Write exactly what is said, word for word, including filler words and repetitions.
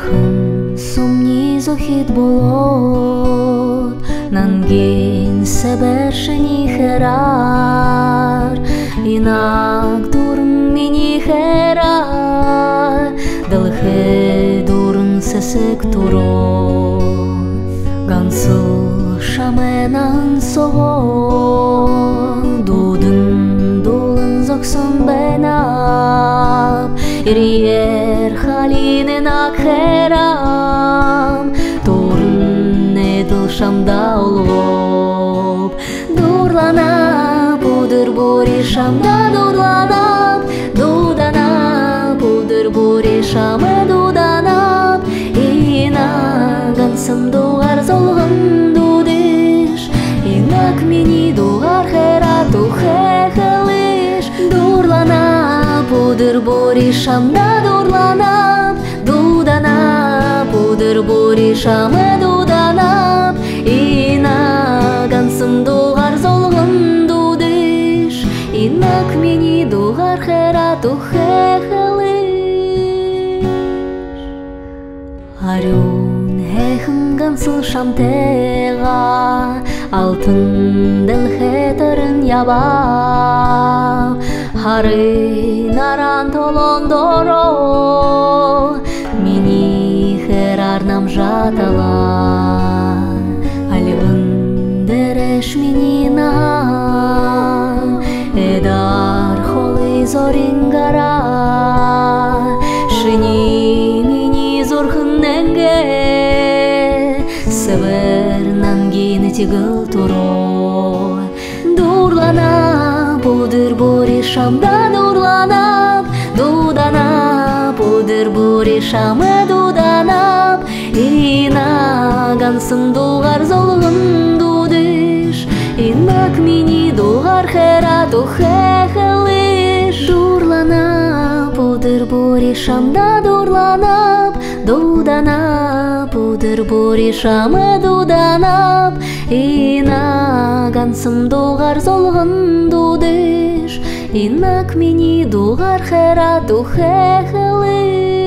Айхын сумни зохит болот, нанген себершини херар, инак дурн мини херар, дылхе дурн сесек туро, гансыл шаменан сого, дудын дулын зоксон бенап, ириер халинен акхерам, турн недыл шамда улгоп, дурланап, удыр бури шамда дурланап, дуданап, удыр бури шамы дуданап, ина гансым дугар золгын дудиш, инак мини дугар хера тухе хелиш, дурланап, удыр бури шамда дурланап, дуданап, удыр бури шамы дуданап, ина гансым дугар золгын дудиш, инак мини дугар хера тухе хелиш. Арюн хехын гансыл шамтега, алтын дылхетырын яба, хары наран толондоро, мини херар нам жатала, альвын дереш минина, эдар холы зорингара, шини мини зорхынненге, север нангин тигыл туро, дурланап, удыр бури шамда дурланап, дуданап, удыр бури шамы дуданап, ина гансым дугар золгын дудиш, инак мини дугар хера тухе хелиш, дурланап, удыр бури шамда дурланап, дуданап, удыр бури шамы дуданап, ина гансым дугар золгын дудиш, инак мини дугар хера тухе хелиш.